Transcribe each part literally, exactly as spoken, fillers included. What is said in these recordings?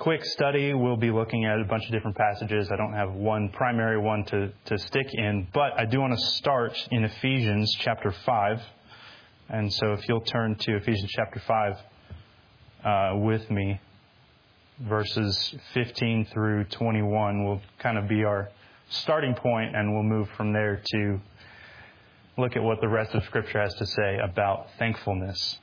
quick study, we'll be looking at a bunch of different passages. I don't have one primary one to, to stick in, but I do want to start in Ephesians chapter five. And so if you'll turn to Ephesians chapter five uh, with me, verses fifteen through twenty-one will kind of be our starting point, and we'll move from there to look at what the rest of Scripture has to say about thankfulness.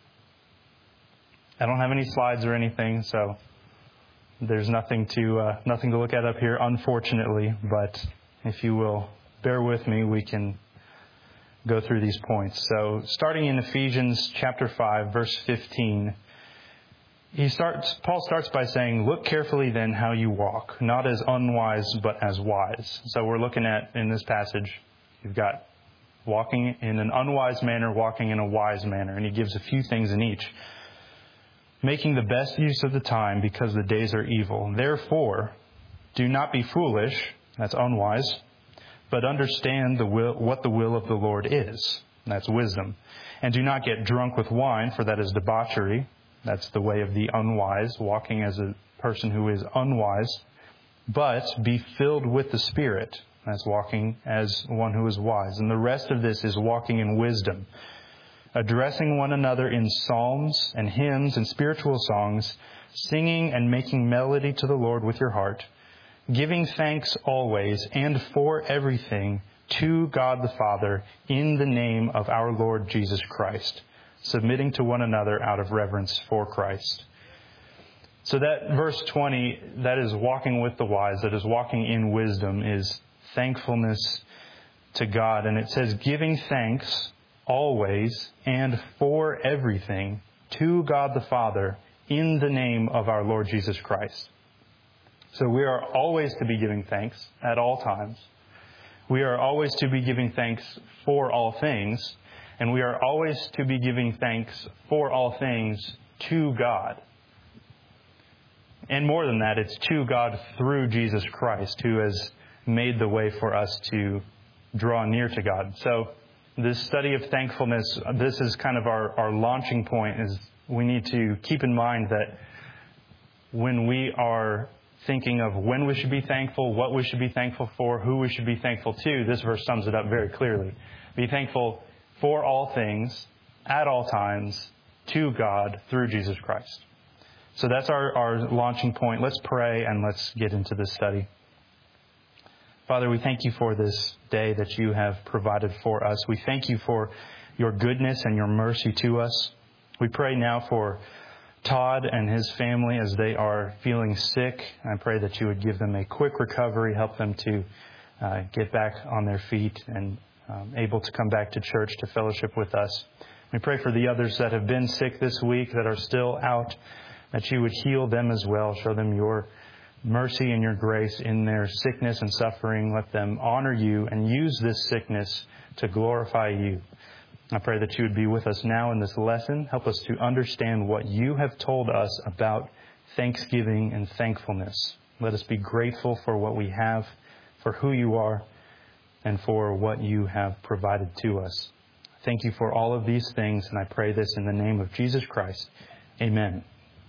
I don't have any slides or anything, so there's nothing to uh, nothing to look at up here, unfortunately. But if you will bear with me, we can go through these points. So, starting in Ephesians chapter five, verse fifteen, he starts. Paul starts by saying, "Look carefully then how you walk, not as unwise, but as wise." So, we're looking at in this passage, you've got walking in an unwise manner, walking in a wise manner, and he gives a few things in each. Making the best use of the time because the days are evil. Therefore, do not be foolish, that's unwise, but understand the will, what the will of the Lord is, that's wisdom. And do not get drunk with wine, for that is debauchery, that's the way of the unwise, walking as a person who is unwise. But be filled with the Spirit, that's walking as one who is wise. And the rest of this is walking in wisdom, addressing one another in psalms and hymns and spiritual songs, singing and making melody to the Lord with your heart, giving thanks always and for everything to God the Father in the name of our Lord Jesus Christ, submitting to one another out of reverence for Christ. So that verse twenty, that is walking with the wise, that is walking in wisdom, is thankfulness to God. And it says, giving thanks always and for everything to God the Father in the name of our Lord Jesus Christ. So we are always to be giving thanks at all times. We are always to be giving thanks for all things. And we are always to be giving thanks for all things to God. And more than that, it's to God through Jesus Christ, who has made the way for us to draw near to God. So this study of thankfulness, this is kind of our, our launching point, is we need to keep in mind that when we are thinking of when we should be thankful, what we should be thankful for, who we should be thankful to, this verse sums it up very clearly. Be thankful for all things, at all times, to God through Jesus Christ. So that's our, our launching point. Let's pray and let's get into this study. Father, we thank you for this day that you have provided for us. We thank you for your goodness and your mercy to us. We pray now for Todd and his family as they are feeling sick. I pray that you would give them a quick recovery, help them to uh, get back on their feet and um, able to come back to church to fellowship with us. We pray for the others that have been sick this week, that are still out, that you would heal them as well, show them your mercy and your grace in their sickness and suffering. Let them honor you and use this sickness to glorify you. I pray that you would be with us now in this lesson. Help us to understand what you have told us about thanksgiving and thankfulness. Let us be grateful for what we have, for who you are, and for what you have provided to us. Thank you for all of these things, and I pray this in the name of Jesus Christ. Amen.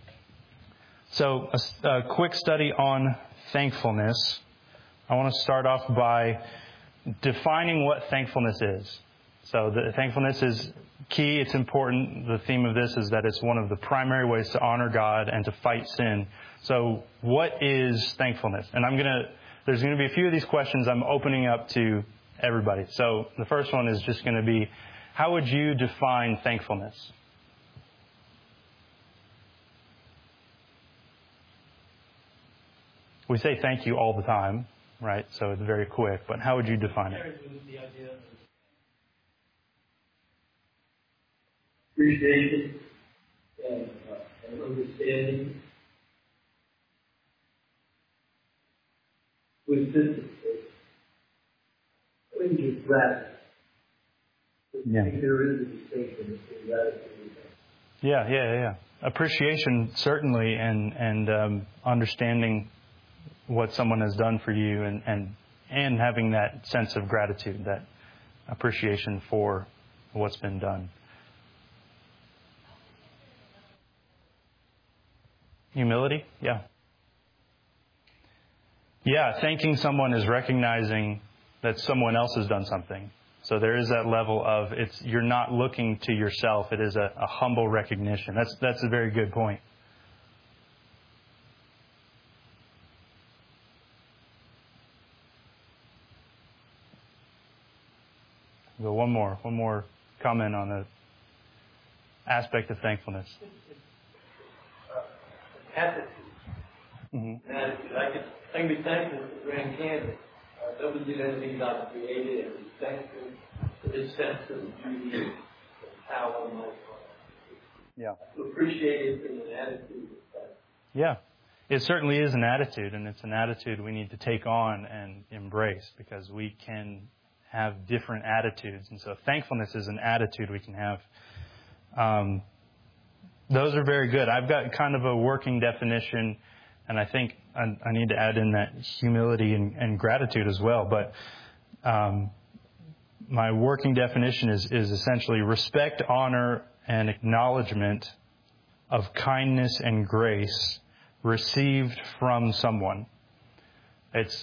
So, a, a quick study on thankfulness. I want to start off by defining what thankfulness is. So, the thankfulness is key. It's important. The theme of this is that it's one of the primary ways to honor God and to fight sin. So, what is thankfulness? And I'm going to, there's going to be a few of these questions I'm opening up to everybody. So, the first one is just going to be, how would you define thankfulness? We say thank you all the time, right? So it's very quick. But how would you define it? The idea of appreciation and, uh, and understanding with consistency. When you grasp, yeah. there is a distinction between gratitude and thanks. Yeah, yeah, yeah. Appreciation certainly, and and um, understanding what someone has done for you, and, and and having that sense of gratitude, that appreciation for what's been done. Humility, yeah. Yeah, thanking someone is recognizing that someone else has done something. So there is that level of it's you're not looking to yourself. It is a, a humble recognition. That's that's a very good point. Go one more, one more comment on the aspect of thankfulness. Uh, attitude. Mm-hmm. Attitude. I can, I can be thankful for Grand Canyon. Uh, nobody did anything God created, and be thankful for His sense of beauty and power and life. Yeah. To appreciate it in an attitude. Yeah. It certainly is an attitude, and it's an attitude we need to take on and embrace because we can have different attitudes. And so thankfulness is an attitude we can have. Um, those are very good. I've got kind of a working definition, and I think I, I need to add in that humility and, and gratitude as well. But um, my working definition is, is essentially respect, honor, and acknowledgement of kindness and grace received from someone. It's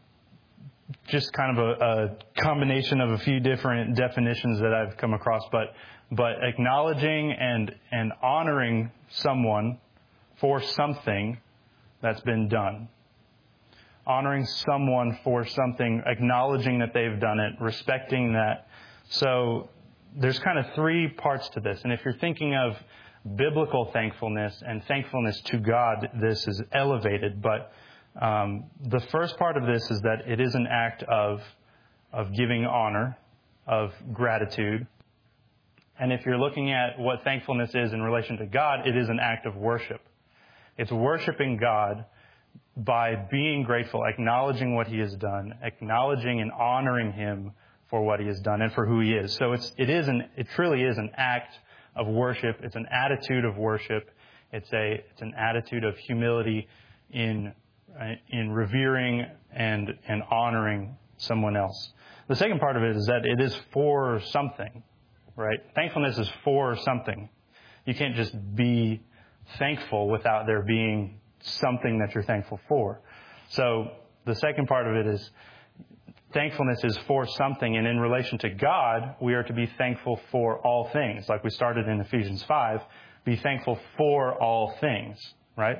just kind of a, a combination of a few different definitions that I've come across, but but acknowledging and and honoring someone for something that's been done. Honoring someone for something, acknowledging that they've done it, respecting that. So there's kind of three parts to this. And if you're thinking of biblical thankfulness and thankfulness to God, this is elevated, but Um, the first part of this is that it is an act of of giving honor, of gratitude. And if you're looking at what thankfulness is in relation to God, it is an act of worship. It's worshiping God by being grateful, acknowledging what He has done, acknowledging and honoring Him for what He has done and for who He is. So it's it is an it truly is an act of worship. It's an attitude of worship. It's a it's an attitude of humility in in revering and and honoring someone else. The second part of it is that it is for something, right? Thankfulness is for something. You can't just be thankful without there being something that you're thankful for. So the second part of it is thankfulness is for something, and in relation to God, we are to be thankful for all things. Like we started in Ephesians five, be thankful for all things, right?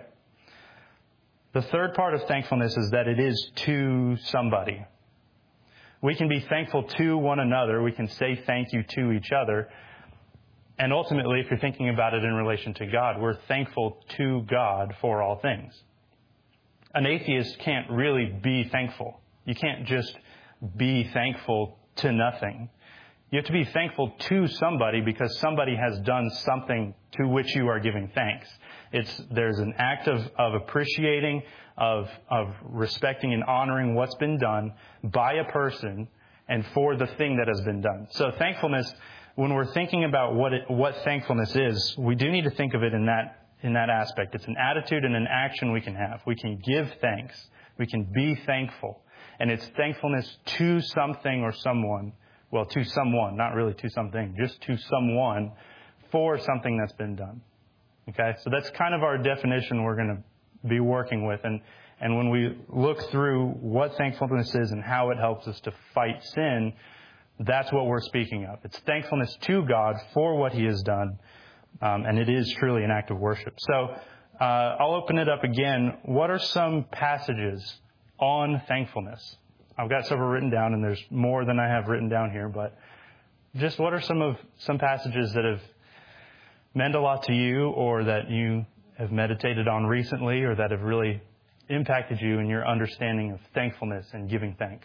The third part of thankfulness is that it is to somebody. We can be thankful to one another. We can say thank you to each other. And ultimately, if you're thinking about it in relation to God, we're thankful to God for all things. An atheist can't really be thankful. You can't just be thankful to nothing. You have to be thankful to somebody because somebody has done something to which you are giving thanks. It's there's an act of, of appreciating, of of respecting and honoring what's been done by a person and for the thing that has been done. So thankfulness, when we're thinking about what it, what thankfulness is, we do need to think of it in that in that aspect. It's an attitude and an action we can have. We can give thanks. We can be thankful. And it's thankfulness to something or someone. Well, to someone, not really to something, just to someone for something that's been done. Okay, so that's kind of our definition we're going to be working with. And, and when we look through what thankfulness is and how it helps us to fight sin, that's what we're speaking of. It's thankfulness to God for what He has done, um, and it is truly an act of worship. So uh, I'll open it up again. What are some passages on thankfulness? I've got several written down, and there's more than I have written down here, but just what are some of some passages that have meant a lot to you or that you have meditated on recently or that have really impacted you in your understanding of thankfulness and giving thanks?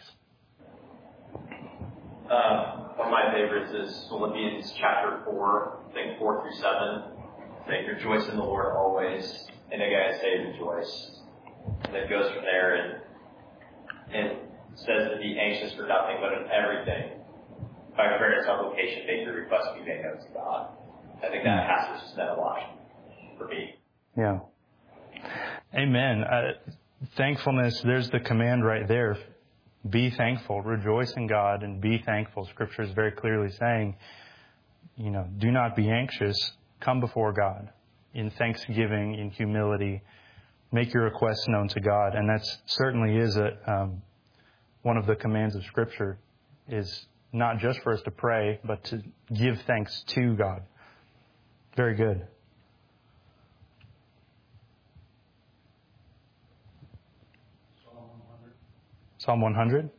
Uh, one of my favorites is Philippians chapter four, I think four through seven, saying, rejoice in the Lord always, and again I say rejoice. And it goes from there and, and says to be anxious for nothing but in everything. By prayer and supplication, make your requests be made known to God. I think that passage has meant a lot for me. Yeah. Amen. Uh, thankfulness, there's the command right there. Be thankful. Rejoice in God and be thankful. Scripture is very clearly saying, you know, do not be anxious. Come before God in thanksgiving, in humility, make your requests known to God. And that certainly is a um, one of the commands of Scripture, is not just for us to pray, but to give thanks to God. Very good. Psalm one hundred.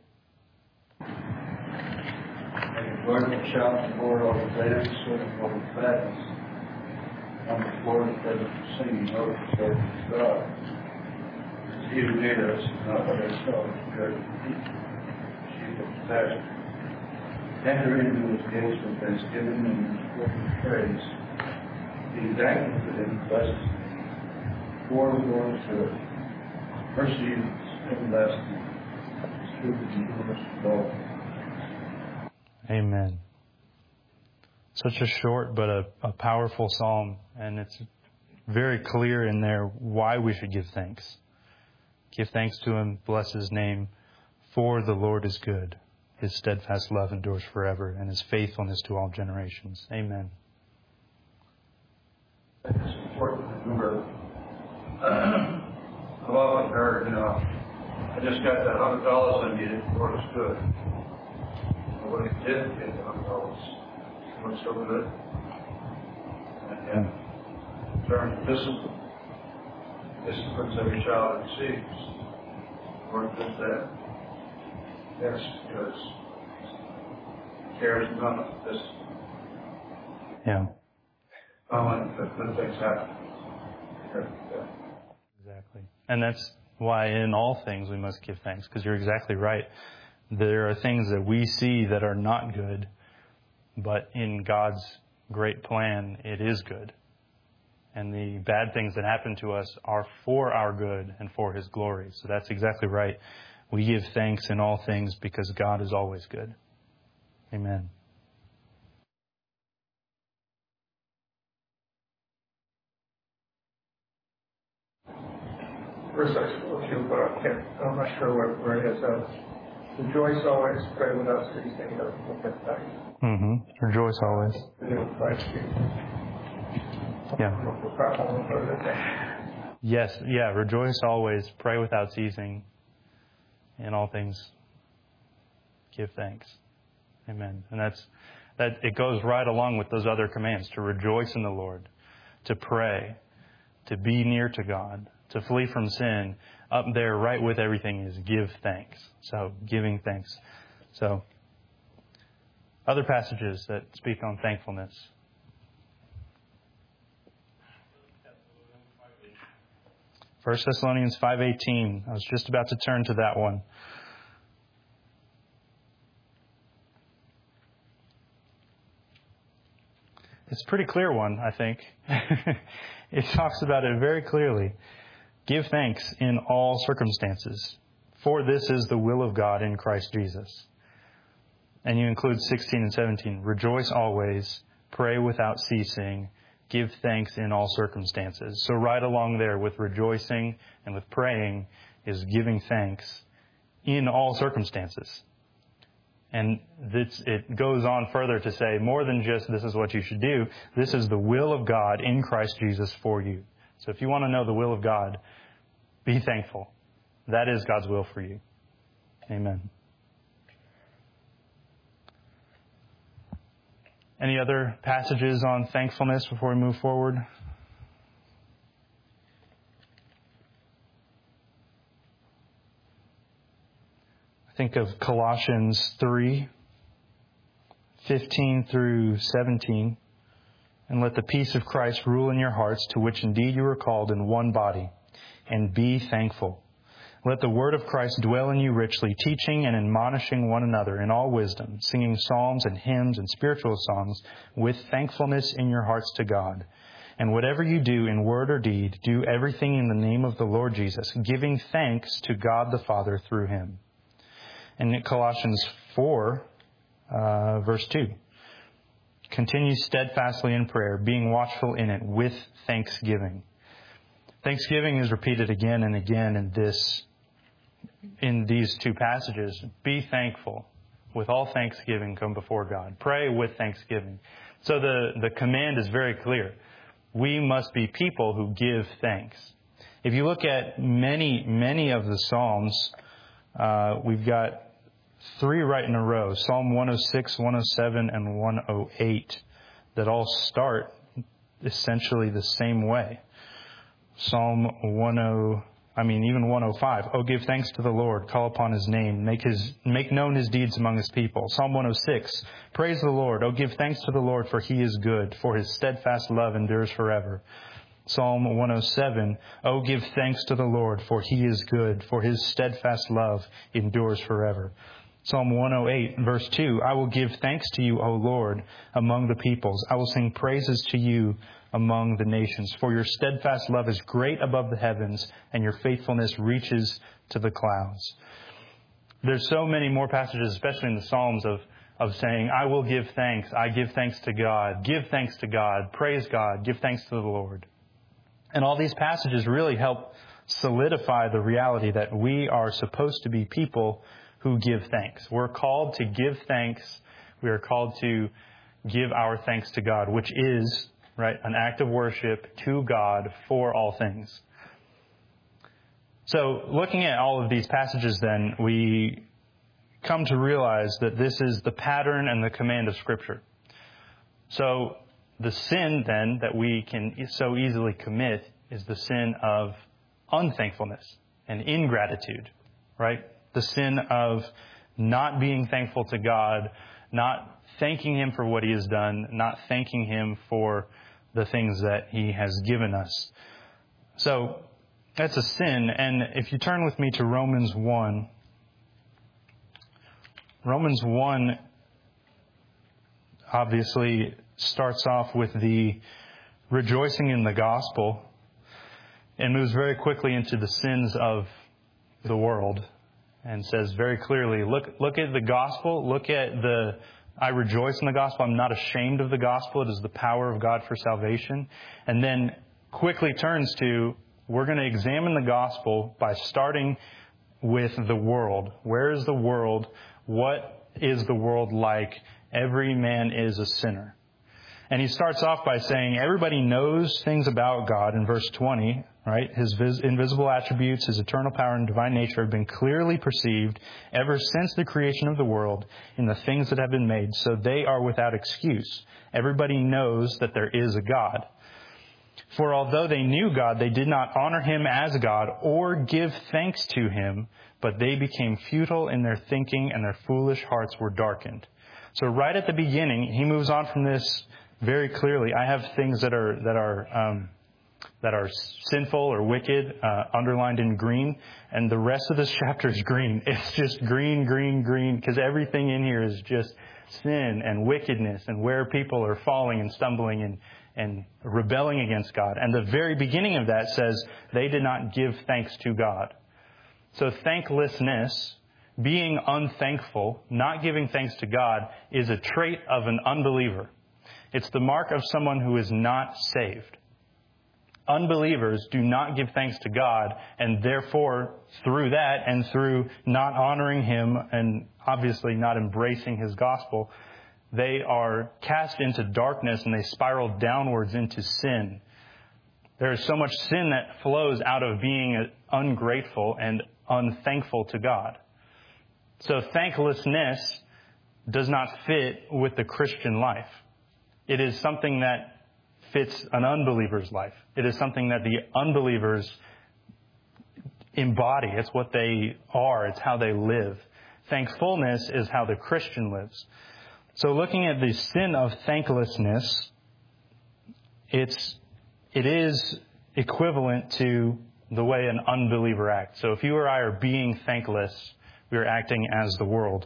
Joyful shout the Lord, all the lands, swift all the fatness. On the floor of heaven, singing, oh, the Lord is God. It's He who made us, not by ourselves, because we sheep of the pasture. Enter into His gates with thanksgiving and His courts with praise. Be thankful to Him, bless Him. For the Lord is good. Mercy is everlasting. His truth is endurance to all. Amen. Such a short but a, a powerful psalm, and it's very clear in there why we should give thanks. Give thanks to Him, bless His name, for the Lord is good. His steadfast love endures forever, and His faithfulness to all generations. Amen. It's important to remember. I've often heard, you know, I just got that hundred dollars I needed, the Lord is good. What He did get the hundred dollars was so good. And yeah, in terms of discipline, disciplines every child receives. The Lord did that. Yes, because He cares enough for this. Yeah. I want that good things happen. Yeah. Exactly. And that's why in all things we must give thanks, because you're exactly right. There are things that we see that are not good, but in God's great plan, it is good. And the bad things that happen to us are for our good and for His glory. So that's exactly right. We give thanks in all things because God is always good. Amen. Verse I spoke to, but I can't, I'm not sure where, where it is. Uh, Rejoice always, pray without ceasing. We'll get back. Mm-hmm. Rejoice always. Yeah. Yes, yeah, rejoice always, pray without ceasing. In all things, give thanks. Amen. And that's that it goes right along with those other commands, to rejoice in the Lord, to pray, to be near to God, to flee from sin. Up there, right with everything, is give thanks. So, giving thanks. So, other passages that speak on thankfulness. First Thessalonians five eighteen. I was just about to turn to that one. It's a pretty clear one, I think. It talks about it very clearly. Give thanks in all circumstances, for this is the will of God in Christ Jesus. And you include sixteen and seventeen. Rejoice always, pray without ceasing, give thanks in all circumstances. So right along there with rejoicing and with praying is giving thanks in all circumstances. And this, it goes on further to say more than just this is what you should do. This is the will of God in Christ Jesus for you. So if you want to know the will of God, be thankful. That is God's will for you. Amen. Any other passages on thankfulness before we move forward? I think of Colossians three, fifteen through seventeen. And let the peace of Christ rule in your hearts, to which indeed you are called in one body, and be thankful. Let the word of Christ dwell in you richly, teaching and admonishing one another in all wisdom, singing psalms and hymns and spiritual songs with thankfulness in your hearts to God. And whatever you do in word or deed, do everything in the name of the Lord Jesus, giving thanks to God the Father through Him. And in Colossians four, uh, verse two. Continue steadfastly in prayer, being watchful in it with thanksgiving. Thanksgiving is repeated again and again in this, in these two passages. Be thankful. With all thanksgiving, come before God. Pray with thanksgiving. So the, the command is very clear. We must be people who give thanks. If you look at many, many of the Psalms, uh, we've got three right in a row, Psalm one oh six, one oh seven, and one oh eight, that all start essentially the same way. Psalm ten, I mean, even one oh five. Oh, give thanks to the Lord, call upon His name, make his make known His deeds among His people. Psalm one oh six, praise the Lord. Oh, give thanks to the Lord, for He is good, for His steadfast love endures forever. Psalm one oh seven, oh, give thanks to the Lord, for He is good, for His steadfast love endures forever. Psalm one oh eight, verse two, I will give thanks to you, O Lord, among the peoples. I will sing praises to you among the nations. For your steadfast love is great above the heavens, and your faithfulness reaches to the clouds. There's so many more passages, especially in the Psalms, of, of saying, I will give thanks. I give thanks to God. Give thanks to God. Praise God. Give thanks to the Lord. And all these passages really help solidify the reality that we are supposed to be people who give thanks. We're called to give thanks. We are called to give our thanks to God, which is, right, an act of worship to God for all things. So looking at all of these passages then, we come to realize that this is the pattern and the command of Scripture. So the sin then that we can so easily commit is the sin of unthankfulness and ingratitude, right? The sin of not being thankful to God, not thanking Him for what He has done, not thanking Him for the things that He has given us. So that's a sin. And if you turn with me to Romans one, Romans one obviously starts off with the rejoicing in the gospel and moves very quickly into the sins of the world. And says very clearly, look look at the gospel, look at the, I rejoice in the gospel, I'm not ashamed of the gospel, it is the power of God for salvation. And then quickly turns to, we're going to examine the gospel by starting with the world. Where is the world? What is the world like? Every man is a sinner. And he starts off by saying everybody knows things about God in verse twenty, right? His vis- invisible attributes, His eternal power and divine nature have been clearly perceived ever since the creation of the world in the things that have been made, so they are without excuse. Everybody knows that there is a God. For although they knew God, they did not honor Him as God or give thanks to Him, but they became futile in their thinking and their foolish hearts were darkened. So right at the beginning, he moves on from this very clearly. I have things that are that are um, that are sinful or wicked uh, underlined in green, and the rest of this chapter is green. It's just green, green, green, because everything in here is just sin and wickedness and where people are falling and stumbling and and rebelling against God. And the very beginning of that says they did not give thanks to God. So thanklessness, being unthankful, not giving thanks to God, is a trait of an unbeliever. It's the mark of someone who is not saved. Unbelievers do not give thanks to God, and therefore, through that and through not honoring Him and obviously not embracing His gospel, they are cast into darkness and they spiral downwards into sin. There is so much sin that flows out of being ungrateful and unthankful to God. So thanklessness does not fit with the Christian life. It is something that fits an unbeliever's life. It is something that the unbelievers embody. It's what they are. It's how they live. Thankfulness is how the Christian lives. So looking at the sin of thanklessness, it's, it is equivalent to the way an unbeliever acts. So if you or I are being thankless, we are acting as the world.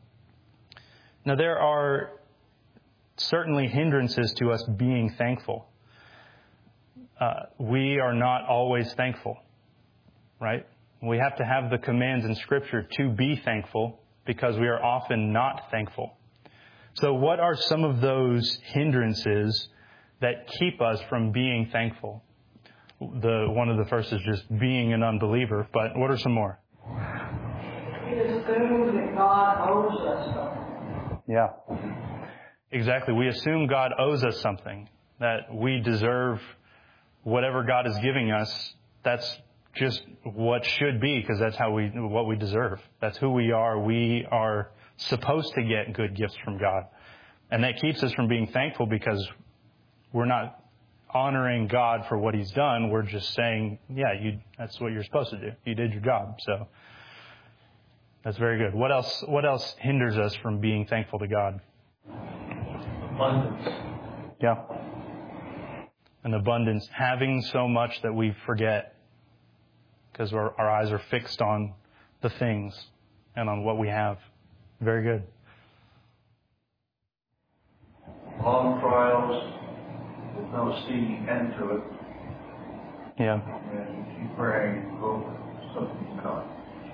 Now there are certainly hindrances to us being thankful. Uh, we are not always thankful, right? We have to have the commands in Scripture to be thankful because we are often not thankful. So what are some of those hindrances that keep us from being thankful? The one of the first is just being an unbeliever, but what are some more? We assume that God owes us something. Yeah. Exactly. We assume God owes us something, that we deserve whatever God is giving us. That's just what should be, because that's how we, what we deserve. That's who we are. We are supposed to get good gifts from God. And that keeps us from being thankful because we're not honoring God for what He's done. We're just saying, yeah, you, that's what you're supposed to do. You did your job. So that's very good. What else, what else hinders us from being thankful to God? Abundance. Yeah. An abundance. Having so much that we forget because our, our eyes are fixed on the things and on what we have. Very good. Long trials with no seeing end to it. Yeah. And you keep praying and hope something comes.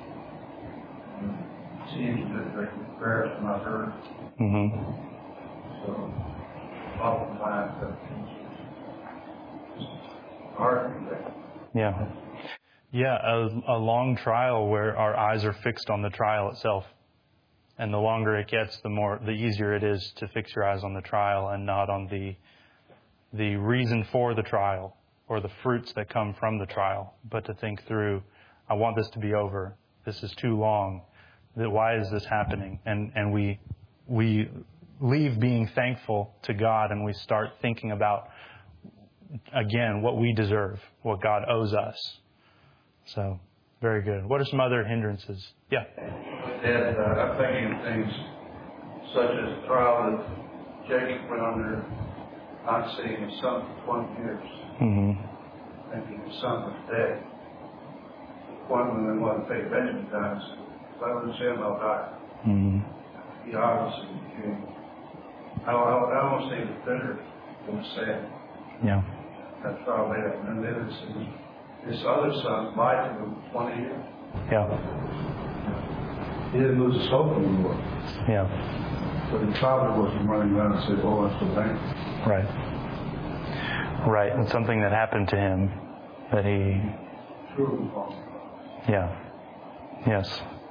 It seems that the prayers are not heard. Mm-hmm. So oftentimes that it's hard to get. Yeah. Yeah, a, a long trial where our eyes are fixed on the trial itself. And the longer it gets, the more, the easier it is to fix your eyes on the trial and not on the, the reason for the trial or the fruits that come from the trial, but to think through, I want this to be over. This is too long. Why is this happening? And, and we, we leave being thankful to God and we start thinking about, again, what we deserve, what God owes us. So, very good. What are some other hindrances? Yeah. And uh, I'm thinking of things such as the trial that Jacob went under, not seeing his son for twenty years, Mm-hmm. thinking his son was dead. One when they wanted to pay Benjamin down, said, if I lose him, I'll die. Mm-hmm. He obviously became, I, I, I almost think it's bitter than sad. Yeah. That trial they had. And then his, his other son lied to him for twenty years. Yeah. He didn't lose his hope anymore. Yeah. But he probably wasn't running around and said, oh, I'm so thankful. Right. Right. And something that happened to him that he... Truly wrong. Yeah. Yes.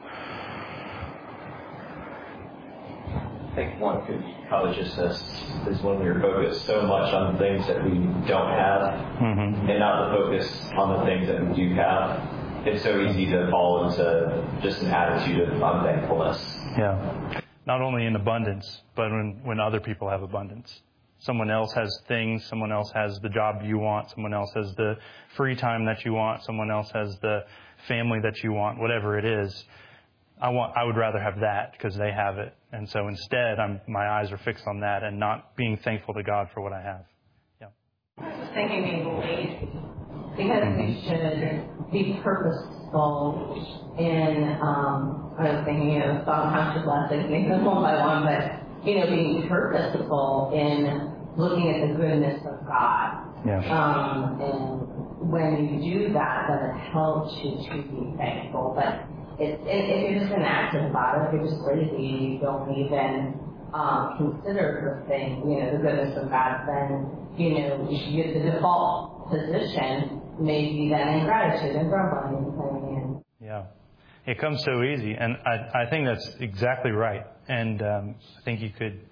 I think one could be covetousness is when we're focused so much on the things that we don't have Mm-hmm. and not the focus on the things that we do have. It's so easy to fall into just an attitude of unthankfulness. Yeah. Not only in abundance, but when, when other people have abundance. Someone else has things, someone else has the job you want, someone else has the free time that you want, someone else has the family that you want, whatever it is. I want, I would rather have that because they have it. And so instead, I'm, my eyes are fixed on that and not being thankful to God for what I have. Yeah. I was just thinking being lazy, because we should be purposeful in, um, I was thinking, you know, thought conscious lessons, making them one by one, but, you know, being purposeful in looking at the goodness of God. Yeah. Um, and when you do that, then it helps you to be thankful. But it, it, if you're just inactive about it, if you're just lazy, you don't even um, consider the thing, you know, the goodness of God, then, you know, you, the default position may be then ingratitude and grumbling and complaining. Yeah. It comes so easy. And I, I think that's exactly right. And um, I think you could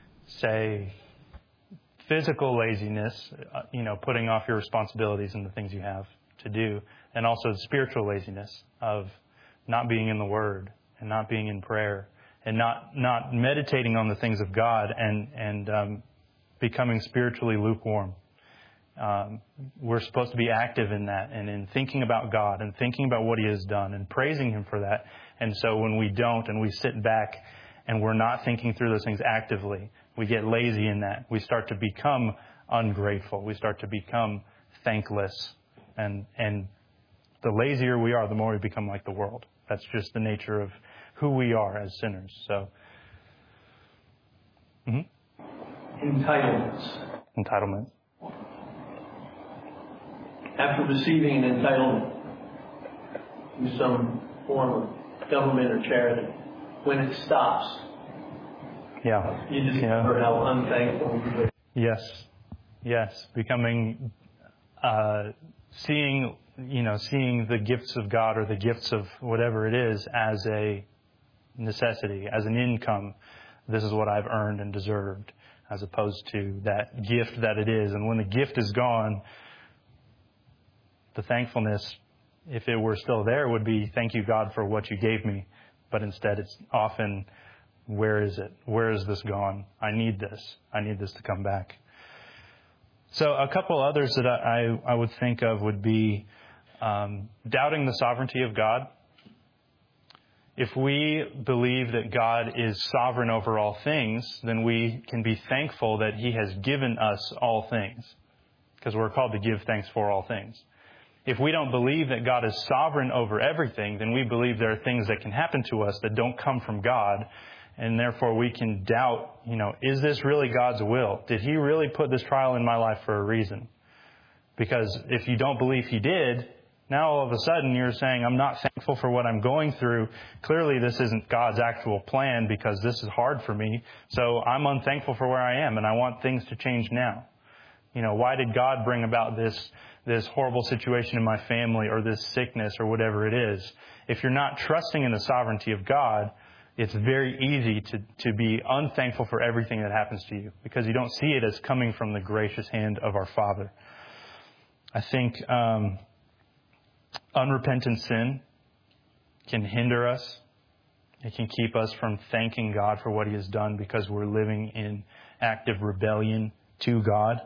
say physical laziness, uh, you know, putting off your responsibilities and the things you have to do, and also spiritual laziness of not being in the Word and not being in prayer and not, not meditating on the things of God and, and um, becoming spiritually lukewarm. Um, we're supposed to be active in that and in thinking about God and thinking about what He has done and praising Him for that. And so when we don't and we sit back and we're not thinking through those things actively, we get lazy in that. We start to become ungrateful. We start to become thankless. And, and the lazier we are, the more we become like the world. That's just the nature of who we are as sinners. So, mm-hmm. Entitlements. Entitlement. After receiving an entitlement through some form of government or charity, when it stops, Yeah. you just Yeah. remember how unthankful you were. Yes. Yes. Becoming, uh, seeing, you know, seeing the gifts of God or the gifts of whatever it is as a necessity, as an income. This is what I've earned and deserved, as opposed to that gift that it is. And when the gift is gone, the thankfulness if it were still there, would be, thank you, God, for what you gave me. But instead, it's often, where is it? Where is this gone? I need this. I need this to come back. So a couple others that I, I would think of would be um, doubting the sovereignty of God. If we believe that God is sovereign over all things, then we can be thankful that He has given us all things, because we're called to give thanks for all things. If we don't believe that God is sovereign over everything, then we believe there are things that can happen to us that don't come from God, and therefore we can doubt, you know, is this really God's will? Did He really put this trial in my life for a reason? Because if you don't believe He did, now all of a sudden you're saying, I'm not thankful for what I'm going through. Clearly this isn't God's actual plan because this is hard for me. So I'm unthankful for where I am and I want things to change now. You know, why did God bring about this, this horrible situation in my family or this sickness or whatever it is? If you're not trusting in the sovereignty of God, it's very easy to, to be unthankful for everything that happens to you because you don't see it as coming from the gracious hand of our Father. I think, um, unrepentant sin can hinder us. It can keep us from thanking God for what He has done because we're living in active rebellion to God.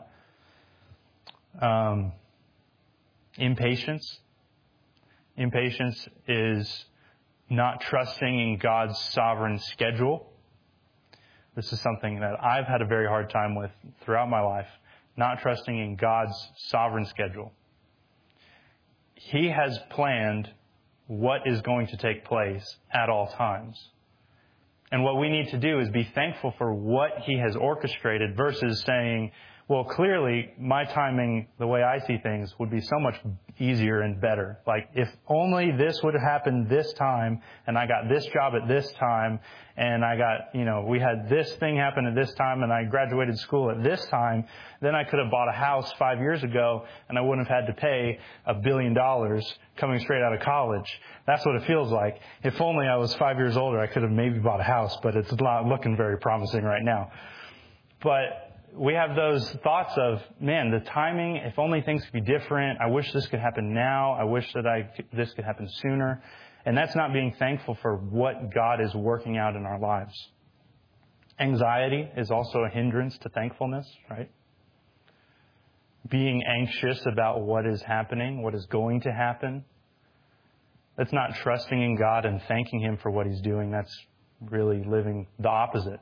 Um, impatience. Impatience is not trusting in God's sovereign schedule. This is something that I've had a very hard time with throughout my life. Not trusting in God's sovereign schedule. He has planned what is going to take place at all times. And what we need to do is be thankful for what He has orchestrated versus saying, well, clearly my timing, the way I see things, would be so much easier and better. Like, if only this would have happened this time, and I got this job at this time, and I got, you know, we had this thing happen at this time, and I graduated school at this time, then I could have bought a house five years ago, and I wouldn't have had to pay a billion dollars coming straight out of college. That's what it feels like. If only I was five years older, I could have maybe bought a house, but it's not looking very promising right now. But we have those thoughts of, man, the timing, if only things could be different. I wish this could happen now. I wish that I this could happen sooner. And that's not being thankful for what God is working out in our lives. Anxiety is also a hindrance to thankfulness, right? Being anxious about what is happening, what is going to happen. That's not trusting in God and thanking Him for what He's doing. That's really living the opposite.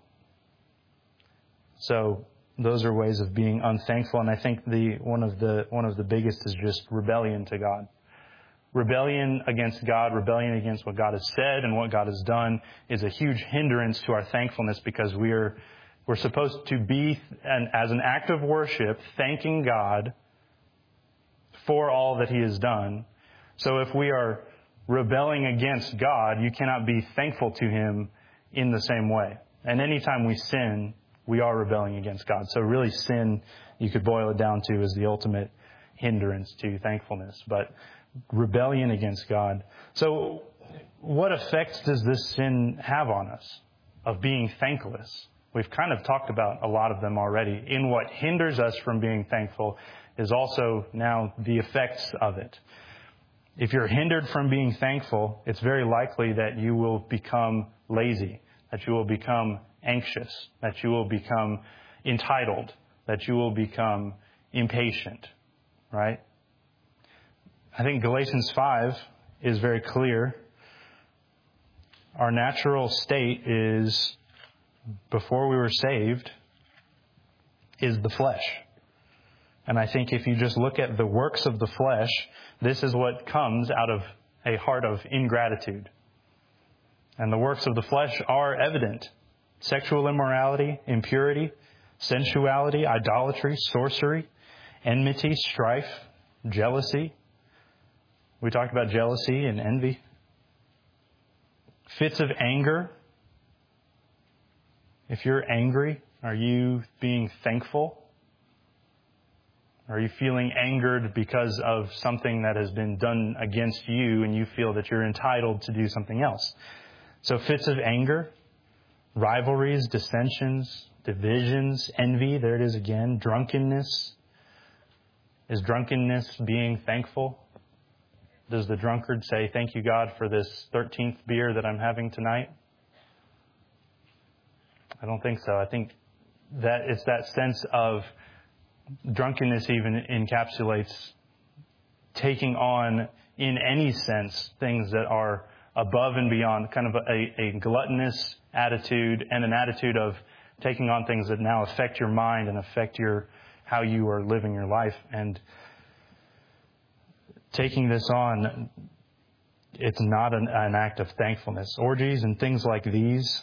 So those are ways of being unthankful, and I think the one of the one of the biggest is just rebellion to God. Rebellion against God, rebellion against what God has said and what God has done is a huge hindrance to our thankfulness because we're we're supposed to be, and as an act of worship, thanking God for all that He has done. So if we are rebelling against God, you cannot be thankful to Him in the same way. And anytime we sin, we are rebelling against God. So really sin, you could boil it down to, is the ultimate hindrance to thankfulness. But rebellion against God. So what effects does this sin have on us of being thankless? We've kind of talked about a lot of them already. In what hinders us from being thankful is also now the effects of it. If you're hindered from being thankful, it's very likely that you will become lazy, that you will become anxious, that you will become entitled, that you will become impatient, right? I think Galatians five is very clear. Our natural state is, before we were saved, is the flesh. And I think if you just look at the works of the flesh, this is what comes out of a heart of ingratitude. And the works of the flesh are evident. Sexual immorality, impurity, sensuality, idolatry, sorcery, enmity, strife, jealousy. We talked about jealousy and envy. Fits of anger. If you're angry, are you being thankful? Are you feeling angered because of something that has been done against you and you feel that you're entitled to do something else? So fits of anger. Rivalries, dissensions, divisions, envy, there it is again, drunkenness. Is drunkenness being thankful? Does the drunkard say, thank you, God, for this thirteenth beer that I'm having tonight? I don't think so. I think that it's that sense of drunkenness even encapsulates taking on, in any sense, things that are above and beyond, kind of a, a gluttonous attitude and an attitude of taking on things that now affect your mind and affect your how you are living your life. And taking this on, it's not an, an act of thankfulness. Orgies and things like these,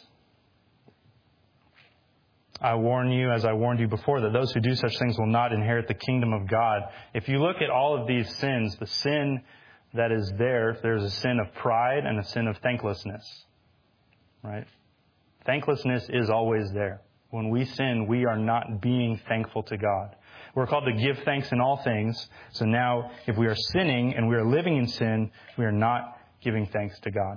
I warn you, as I warned you before, that those who do such things will not inherit the kingdom of God. If you look at all of these sins, the sin that is there, there's a sin of pride and a sin of thanklessness. Right? Thanklessness is always there. When we sin, we are not being thankful to God. We're called to give thanks in all things. So now, if we are sinning and we are living in sin, we are not giving thanks to God.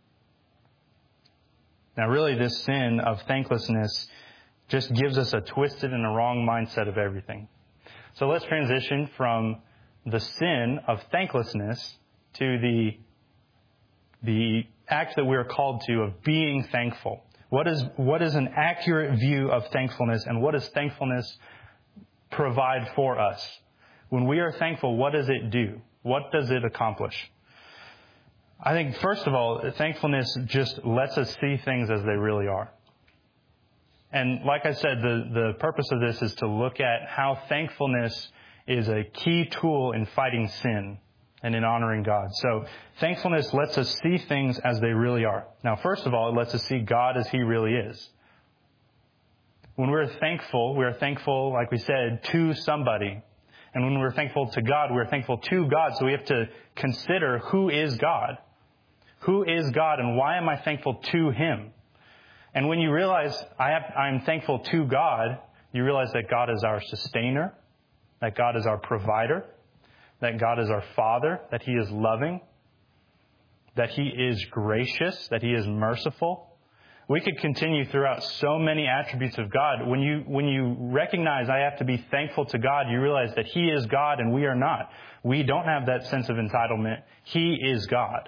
Now, really, this sin of thanklessness just gives us a twisted and a wrong mindset of everything. So let's transition from the sin of thanklessness to the, the act that we are called to of being thankful. What is, what is an accurate view of thankfulness, and what does thankfulness provide for us? When we are thankful, what does it do? What does it accomplish? I think, first of all, thankfulness just lets us see things as they really are. And like I said, the, the purpose of this is to look at how thankfulness is a key tool in fighting sin and in honoring God. So thankfulness lets us see things as they really are. Now, first of all, it lets us see God as He really is. When we're thankful, we are thankful, like we said, to somebody. And when we're thankful to God, we're thankful to God. So we have to consider, who is God? Who is God, and why am I thankful to Him? And when you realize I have, I'm thankful to God, you realize that God is our sustainer, that God is our provider, that God is our Father, that He is loving, that He is gracious, that He is merciful. We could continue throughout so many attributes of God. When you, when you recognize I have to be thankful to God, you realize that He is God and we are not. We don't have that sense of entitlement. He is God.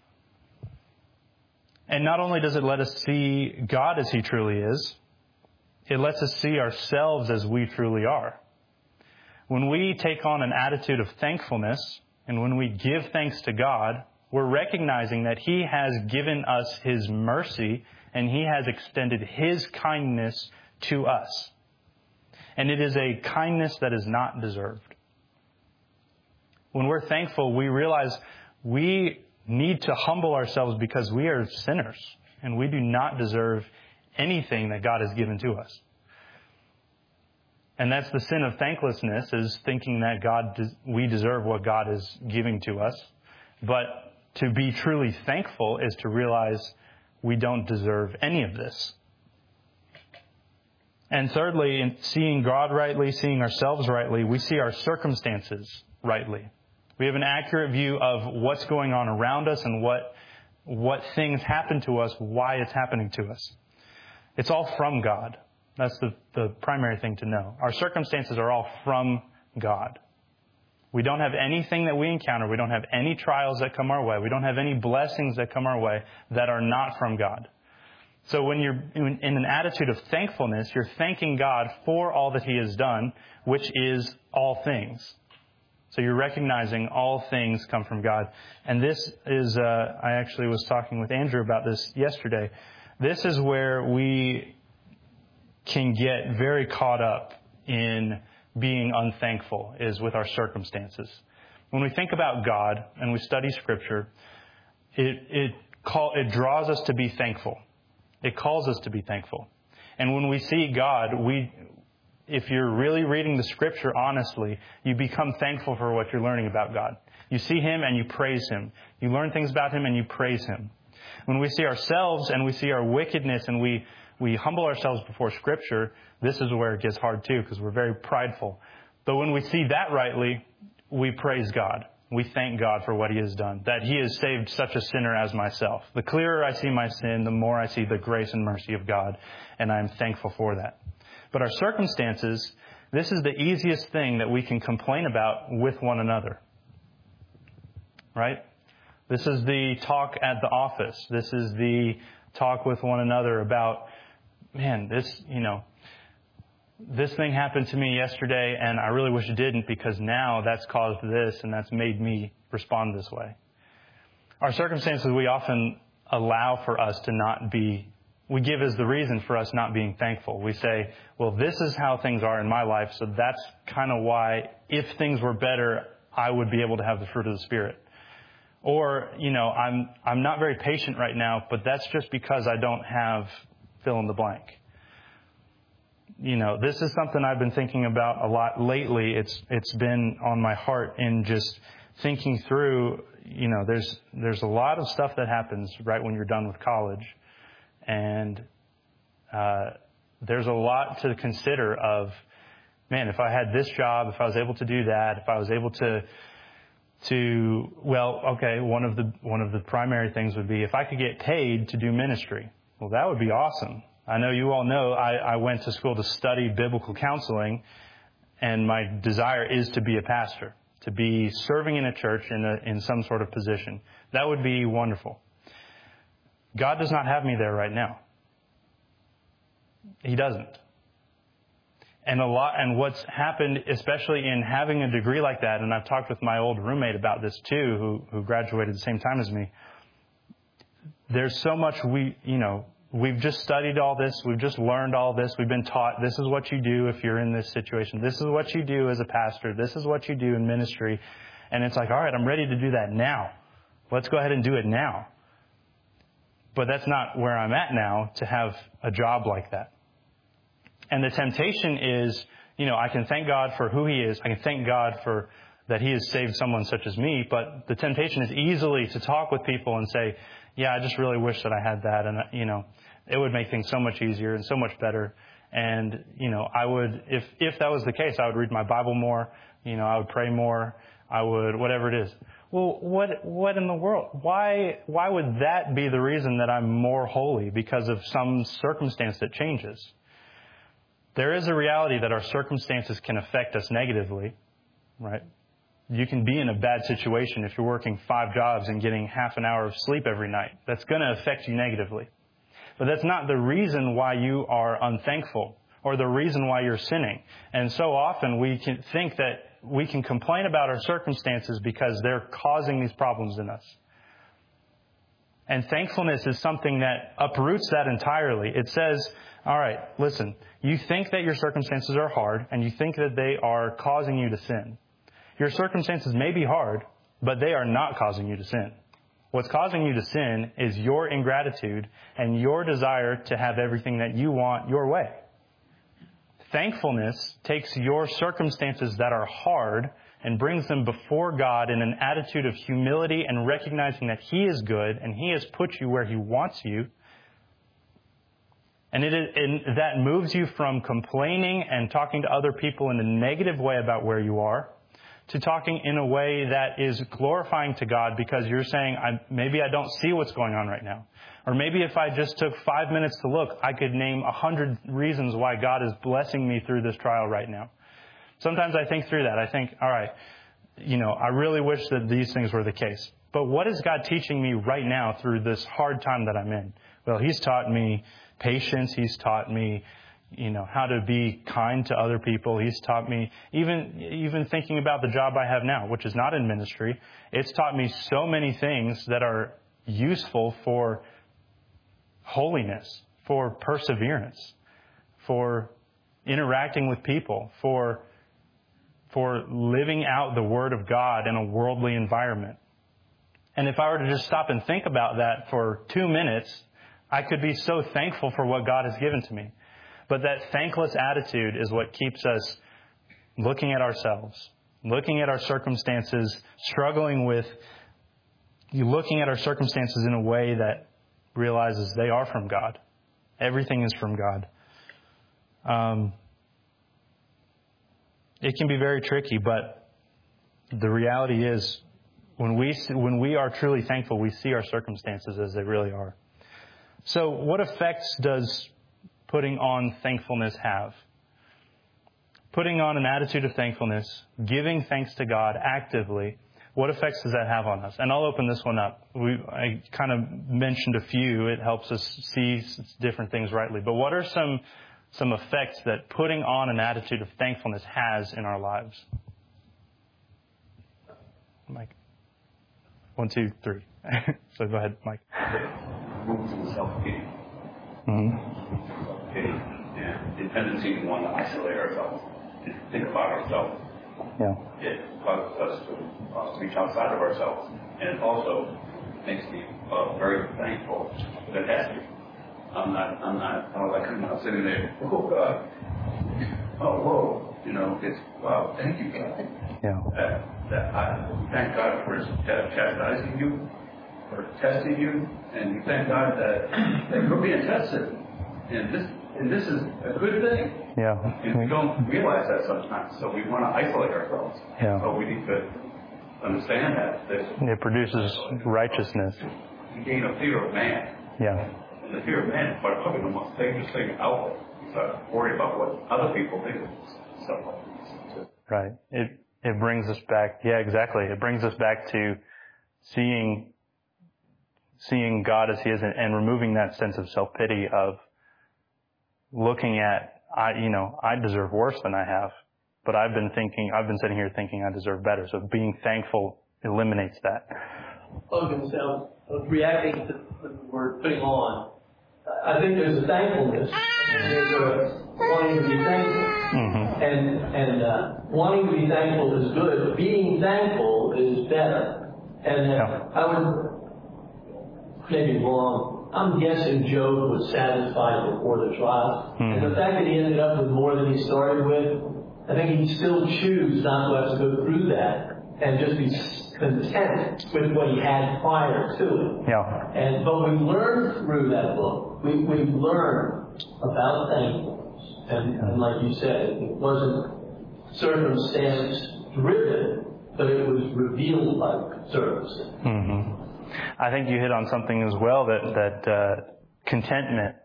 And not only does it let us see God as He truly is, it lets us see ourselves as we truly are. When we take on an attitude of thankfulness, and when we give thanks to God, we're recognizing that He has given us His mercy and He has extended His kindness to us. And it is a kindness that is not deserved. When we're thankful, we realize we need to humble ourselves because we are sinners and we do not deserve anything that God has given to us. And that's the sin of thanklessness, is thinking that God, we deserve what God is giving to us. But to be truly thankful is to realize we don't deserve any of this. And thirdly, in seeing God rightly, seeing ourselves rightly, we see our circumstances rightly. We have an accurate view of what's going on around us and what, what things happen to us, why it's happening to us. It's all from God. That's the, the primary thing to know. Our circumstances are all from God. We don't have anything that we encounter. We don't have any trials that come our way. We don't have any blessings that come our way that are not from God. So when you're in, in an attitude of thankfulness, you're thanking God for all that He has done, which is all things. So you're recognizing all things come from God. And this is, uh, I actually was talking with Andrew about this yesterday. This is where we can get very caught up in being unthankful, is with our circumstances. When we think about God and we study Scripture, it it, call, it draws us to be thankful. It calls us to be thankful. And when we see God, we, if you're really reading the Scripture honestly, you become thankful for what you're learning about God. You see Him and you praise Him. You learn things about Him and you praise Him. When we see ourselves and we see our wickedness and we we humble ourselves before Scripture, this is where it gets hard too, because we're very prideful. But when we see that rightly, we praise God. We thank God for what He has done, that He has saved such a sinner as myself. The clearer I see my sin, the more I see the grace and mercy of God, and I am thankful for that. But our circumstances, this is the easiest thing that we can complain about with one another. Right? This is the talk at the office. This is the talk with one another about, man, this, you know, this thing happened to me yesterday and I really wish it didn't because now that's caused this and that's made me respond this way. Our circumstances, we often allow for us to not be, we give as the reason for us not being thankful. We say, well, this is how things are in my life, so that's kind of why if things were better, I would be able to have the fruit of the Spirit. Or, you know, I'm I'm not very patient right now, but that's just because I don't have fill in the blank. You know, this is something I've been thinking about a lot lately. It's it's been on my heart in just thinking through, you know, there's there's a lot of stuff that happens right when you're done with college. And uh, there's a lot to consider of, man, if I had this job, if I was able to do that, if I was able to, to well, okay, one of the one of the primary things would be if I could get paid to do ministry. Well, that would be awesome. I know you all know I, I went to school to study biblical counseling, and my desire is to be a pastor, to be serving in a church in a, in some sort of position. That would be wonderful. God does not have me there right now. He doesn't. And a lot, and what's happened, especially in having a degree like that, and I've talked with my old roommate about this too, who, who graduated the same time as me. There's so much we, you know, we've just studied all this. We've just learned all this. We've been taught this is what you do if you're in this situation. This is what you do as a pastor. This is what you do in ministry. And it's like, all right, I'm ready to do that now. Let's go ahead and do it now. But that's not where I'm at now to have a job like that. And the temptation is, you know, I can thank God for who He is. I can thank God for that He has saved someone such as me. But the temptation is easily to talk with people and say, yeah, I just really wish that I had that. And, you know, it would make things so much easier and so much better. And, you know, I would, if, if that was the case, I would read my Bible more. You know, I would pray more. I would, whatever it is. Well, what, what in the world? Why, why would that be the reason that I'm more holy because of some circumstance that changes? There is a reality that our circumstances can affect us negatively, right? You can be in a bad situation if you're working five jobs and getting half an hour of sleep every night. That's going to affect you negatively. But that's not the reason why you are unthankful or the reason why you're sinning. And so often we can think that we can complain about our circumstances because they're causing these problems in us. And thankfulness is something that uproots that entirely. It says, all right, listen, you think that your circumstances are hard and you think that they are causing you to sin. Your circumstances may be hard, but they are not causing you to sin. What's causing you to sin is your ingratitude and your desire to have everything that you want your way. Thankfulness takes your circumstances that are hard and brings them before God in an attitude of humility and recognizing that He is good and He has put you where He wants you. And, it, and that moves you from complaining and talking to other people in a negative way about where you are to talking in a way that is glorifying to God because you're saying, I, maybe I don't see what's going on right now. Or maybe if I just took five minutes to look, I could name a hundred reasons why God is blessing me through this trial right now. Sometimes I think through that. I think, all right, you know, I really wish that these things were the case. But what is God teaching me right now through this hard time that I'm in? Well, He's taught me patience. He's taught me, you know, how to be kind to other people. He's taught me, even even thinking about the job I have now, which is not in ministry, it's taught me so many things that are useful for holiness, for perseverance, for interacting with people, for for living out the Word of God in a worldly environment. And if I were to just stop and think about that for two minutes, I could be so thankful for what God has given to me. But that thankless attitude is what keeps us looking at ourselves, looking at our circumstances, struggling with looking at our circumstances in a way that realizes they are from God. Everything is from God. Um, it can be very tricky, but the reality is when we when we are truly thankful, we see our circumstances as they really are. So what effects does putting on thankfulness have? Putting on an attitude of thankfulness, giving thanks to God actively, what effects does that have on us? And I'll open this one up. We, I kind of mentioned a few. It helps us see different things rightly. But what are some some effects that putting on an attitude of thankfulness has in our lives? Mike. One, two, three. So go ahead, Mike. Moves in self-pity. Mm-hmm. Self-pity. And the tendency to want to isolate ourselves, to think about ourselves. Yeah. It causes us to uh, reach outside of ourselves. And it also makes me uh, very thankful that it has to. I'm not, I'm not, I'm like, I'm not sitting there, oh God, oh whoa, you know, it's, wow, thank you God. Yeah. That, that I thank God for chastising you, for testing you, and you thank God that, that you're being tested. And this, and this is a good thing. Yeah. And we don't realize that sometimes, so we want to isolate ourselves. Yeah. So we need to understand that. that It produces righteousness. You gain a fear of man. Yeah. And the fear of man is probably the most dangerous thing out there. You start worry about what other people think of stuff like this. Right. It it brings us back. Yeah, exactly. It brings us back to seeing seeing God as He is, and, and removing that sense of self-pity of looking at, I, you know, I deserve worse than I have, but I've been thinking, I've been sitting here thinking I deserve better. So being thankful eliminates that. Logan, so uh, reacting to the word putting on, I think there's a thankfulness, and there's a wanting to be thankful. Mm-hmm. And and uh, wanting to be thankful is good. Being thankful is better. And uh, Yeah. I would maybe wrong. I'm guessing Job was satisfied before the trial. Mm-hmm. And the fact that he ended up with more than he started with, I think he'd still choose not to have to go through that and just be content with what he had prior to it. Yeah. And but we learned through that book. We we learned about thankfulness, and, and like you said, it wasn't circumstance driven, but it was revealed by circumstance. Mm-hmm. I think you hit on something as well, that that uh, contentment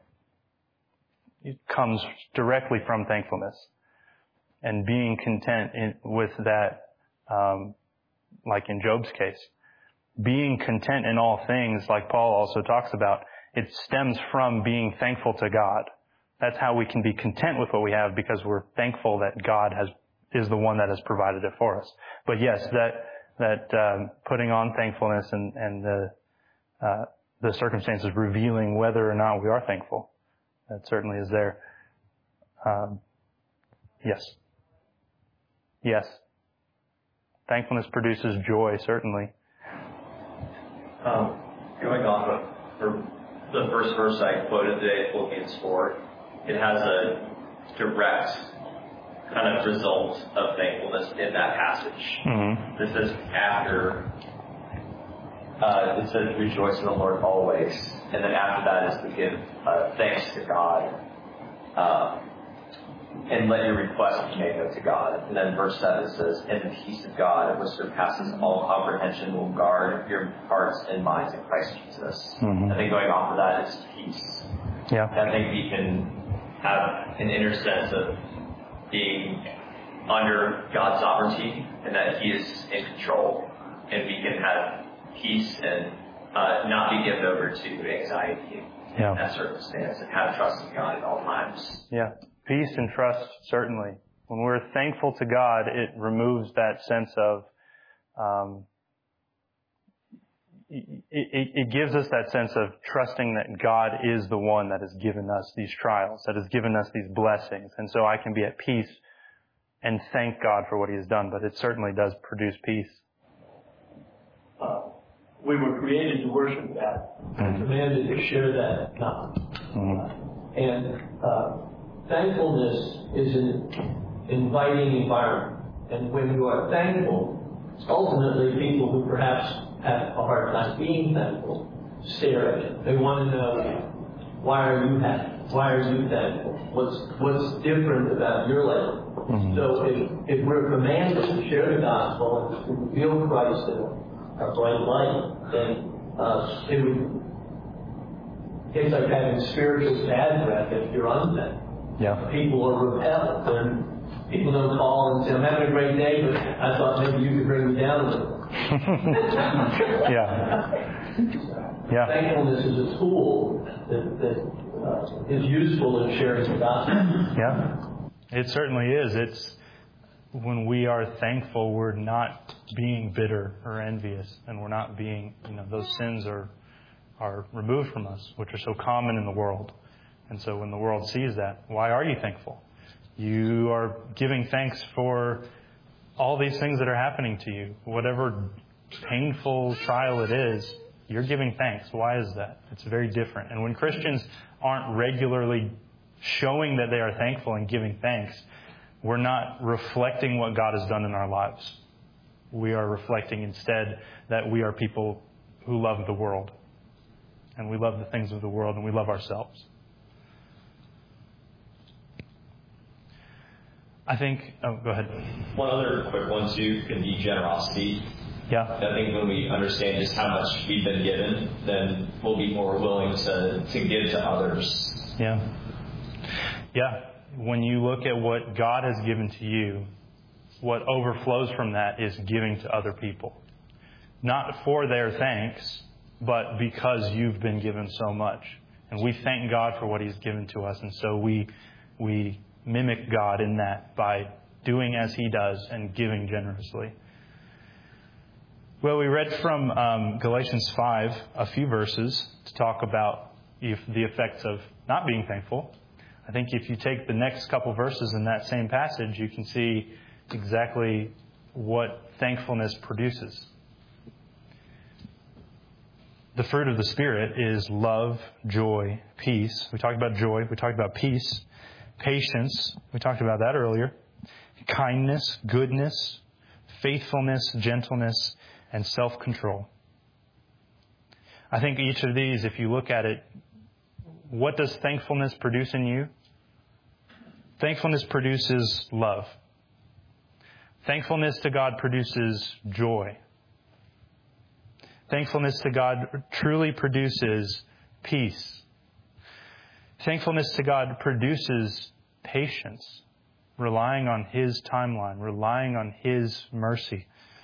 comes directly from thankfulness, and being content in, with that, um, like in Job's case, being content in all things, like Paul also talks about, it stems from being thankful to God. That's how we can be content with what we have, because we're thankful that God has is the one that has provided it for us. But yes, that. that um, putting on thankfulness and, and the uh, the circumstances revealing whether or not we are thankful. That certainly is there. Um, yes. Yes. Thankfulness produces joy, certainly. Um, going off of the first verse I quoted today, Philippians four, it has a direct kind of result of thankfulness in that passage. Mm-hmm. This is after, uh, it says, rejoice in the Lord always. And then after that is to give uh, thanks to God. Uh, and let your requests be made known to God. And then verse seven says, and the peace of God, which surpasses all comprehension, will guard your hearts and minds in Christ Jesus. Mm-hmm. I think going off of that is peace. Yeah. I think we can have an inner sense of being under God's sovereignty and that He is in control, and we can have peace and uh, not be given over to anxiety Yeah. in that circumstance, and have trust in God at all times. Yeah. Peace and trust, certainly. When we're thankful to God, it removes that sense of, um, it, it, it gives us that sense of trusting that God is the one that has given us these trials, that has given us these blessings. And so I can be at peace and thank God for what He has done. But it certainly does produce peace. Uh, we were created to worship that, Mm-hmm. commanded to share that God. Mm-hmm. Uh, and uh, thankfulness is an inviting environment. And when you are thankful, ultimately people who perhaps have a hard time being thankful stare at you. They want to know, why are you happy? Why are you thankful? What's what's different about your life? Mm-hmm. So if, if we're commanded to share the gospel and to reveal Christ in a bright light, then uh, it would it's like having spiritual bad breath if you're unthankful. Yeah. People are repelled, and people don't call and say, I'm having a great day, but I thought maybe you could bring me down a little. yeah. Yeah. Thankfulness is a tool that, that uh, is useful in sharing the gospel. Yeah. It certainly is. It's when we are thankful, we're not being bitter or envious, and we're not being, you know, those sins are are removed from us, which are so common in the world. And so when the world sees that, why are you thankful? You are giving thanks for all these things that are happening to you. Whatever painful trial it is, you're giving thanks. Why is that? It's very different. And when Christians aren't regularly showing that they are thankful and giving thanks, we're not reflecting what God has done in our lives. We are reflecting instead that we are people who love the world. And we love the things of the world, and we love ourselves. I think, oh, go ahead. One other quick one, too, can be generosity. Yeah. I think when we understand just how much we've been given, then we'll be more willing to, to give to others. Yeah. Yeah. When you look at what God has given to you, what overflows from that is giving to other people. Not for their thanks, but because you've been given so much. And we thank God for what He's given to us. And so we we mimic God in that by doing as He does and giving generously. Well, we read from um, Galatians five a few verses to talk about if the effects of not being thankful. I think if you take the next couple verses in that same passage, you can see exactly what thankfulness produces. The fruit of the Spirit is love, joy, peace. We talked about joy. We talked about peace. Patience. We talked about that earlier. Kindness, goodness, faithfulness, gentleness, and self-control. I think each of these, if you look at it, what does thankfulness produce in you? Thankfulness produces love. Thankfulness to God produces joy. Thankfulness to God truly produces peace. Thankfulness to God produces patience, relying on His timeline, relying on His mercy.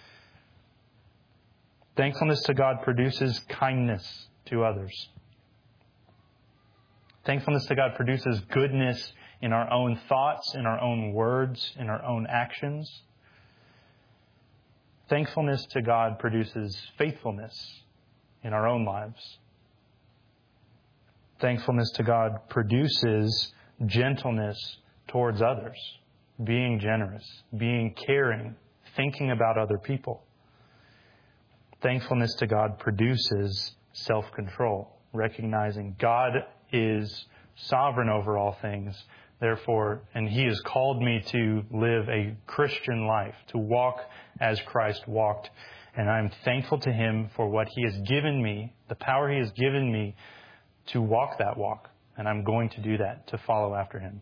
Thankfulness to God produces kindness to others. Thankfulness to God produces goodness in our own thoughts, in our own words, in our own actions. Thankfulness to God produces faithfulness in our own lives. Thankfulness to God produces gentleness towards others, being generous, being caring, thinking about other people. Thankfulness to God produces self-control, recognizing God is sovereign over all things. Therefore, and He has called me to live a Christian life, to walk as Christ walked. And I'm thankful to Him for what He has given me, the power He has given me to walk that walk. And I'm going to do that, to follow after Him.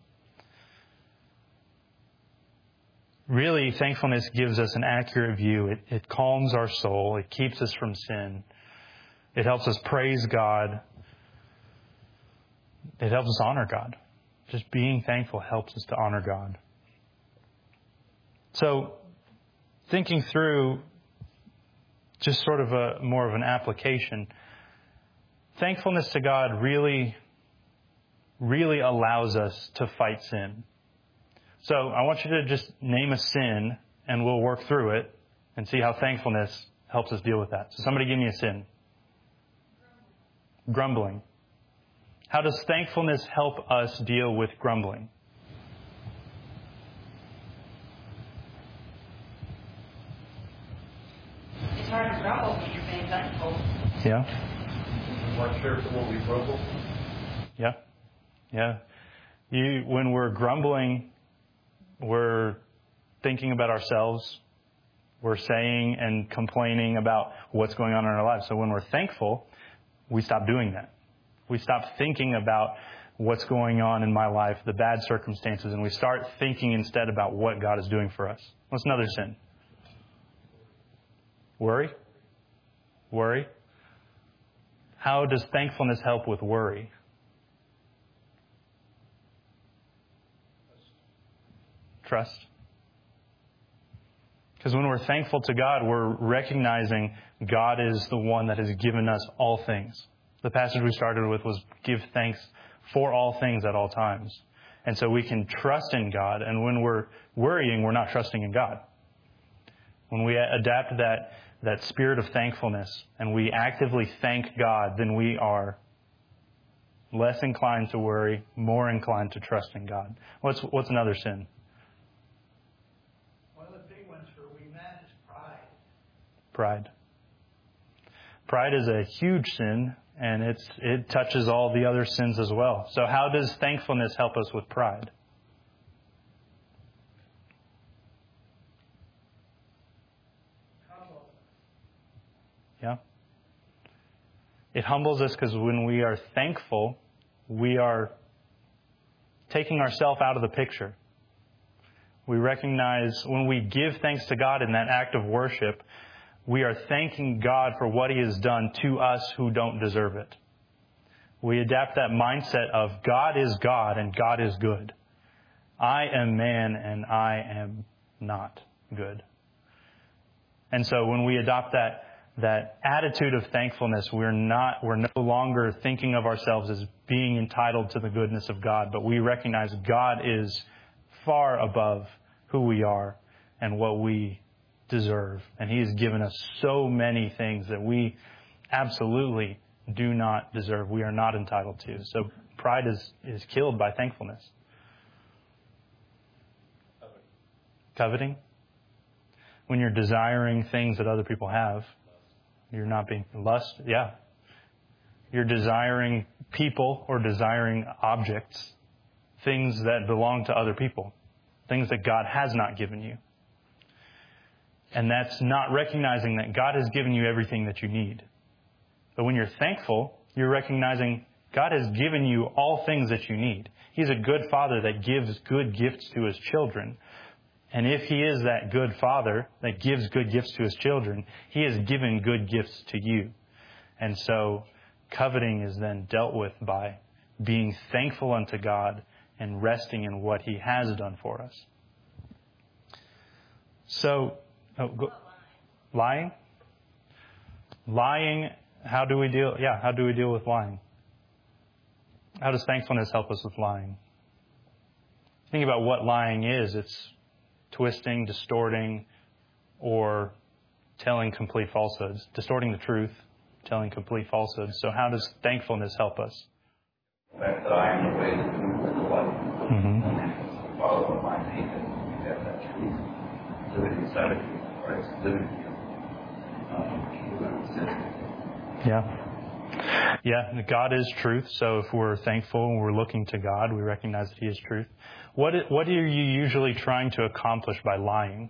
Really, thankfulness gives us an accurate view. It, it calms our soul. It keeps us from sin. It helps us praise God. It helps us honor God. Just being thankful helps us to honor God. So, thinking through just sort of a more of an application, thankfulness to God really, really allows us to fight sin. So, I want you to just name a sin, and we'll work through it and see how thankfulness helps us deal with that. So, somebody give me a sin. Grumbling. How does thankfulness help us deal with grumbling? It's hard to grumble when you're being thankful. Yeah. More careful when we grumble. Yeah. Yeah. You, when we're grumbling, we're thinking about ourselves. We're saying and complaining about what's going on in our lives. So when we're thankful, we stop doing that. We stop thinking about what's going on in my life, the bad circumstances, and we start thinking instead about what God is doing for us. What's another sin? Worry? Worry? How does thankfulness help with worry? Trust. Because when we're thankful to God, we're recognizing God is the one that has given us all things. The passage we started with was give thanks for all things at all times. And so we can trust in God. And when we're worrying, we're not trusting in God. When we adapt that, that spirit of thankfulness and we actively thank God, then we are less inclined to worry, more inclined to trust in God. What's, what's another sin? One of the big ones for we men is pride. Pride. Pride is a huge sin, and it's it touches all the other sins as well. So how does thankfulness help us with pride? Humble. Yeah. It humbles us because when we are thankful, we are taking ourselves out of the picture. We recognize when we give thanks to God in that act of worship, we are thanking God for what He has done to us who don't deserve it. We adapt that mindset of God is God and God is good. I am man and I am not good. And so when we adopt that that attitude of thankfulness, we're not we're no longer thinking of ourselves as being entitled to the goodness of God, but we recognize God is far above who we are and what we deserve. And He has given us so many things that we absolutely do not deserve. We are not entitled to. So pride is, is killed by thankfulness. Coveting. When you're desiring things that other people have, you're not being lust. Yeah. You're desiring people or desiring objects, things that belong to other people, things that God has not given you. And that's not recognizing that God has given you everything that you need. But when you're thankful, you're recognizing God has given you all things that you need. He's a good Father that gives good gifts to His children. And if He is that good Father that gives good gifts to His children, He has given good gifts to you. And so coveting is then dealt with by being thankful unto God and resting in what He has done for us. So, oh, go, lying? Lying, how do we deal? Yeah, how do we deal with lying? How does thankfulness help us with lying? Think about what lying is. It's twisting, distorting, or telling complete falsehoods. Distorting the truth, telling complete falsehoods. So how does thankfulness help us? The fact that I am the way, the truth, and the life. Mm-hmm. Follow my faith and you have that truth. Living inside of you. Christ living in you. Um, yeah. Yeah, God is truth. So if we're thankful and we're looking to God, we recognize that He is truth. What what are you usually trying to accomplish by lying?